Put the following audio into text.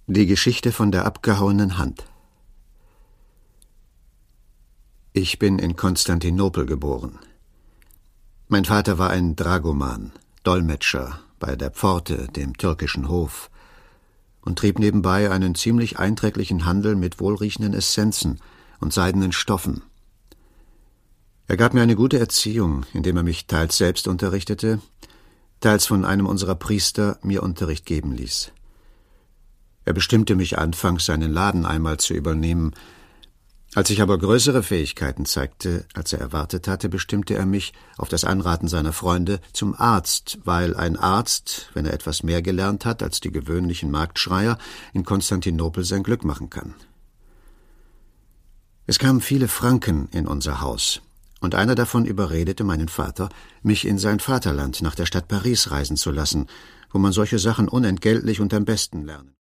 Die Geschichte von der abgehauenen Hand. Ich bin in Konstantinopel geboren. Mein Vater war ein Dragoman, Dolmetscher bei der Pforte, dem türkischen Hof, und trieb nebenbei einen ziemlich einträglichen Handel mit wohlriechenden Essenzen und seidenen Stoffen. Er gab mir eine gute Erziehung, indem er mich teils selbst unterrichtete, teils von einem unserer Priester mir Unterricht geben ließ. Er bestimmte mich anfangs, seinen Laden einmal zu übernehmen. Als ich aber größere Fähigkeiten zeigte, als er erwartet hatte, bestimmte er mich, auf das Anraten seiner Freunde, zum Arzt, weil ein Arzt, wenn er etwas mehr gelernt hat als die gewöhnlichen Marktschreier, in Konstantinopel sein Glück machen kann. Es kamen viele Franken in unser Haus, und einer davon überredete meinen Vater, mich in sein Vaterland nach der Stadt Paris reisen zu lassen, wo man solche Sachen unentgeltlich und am besten lernen.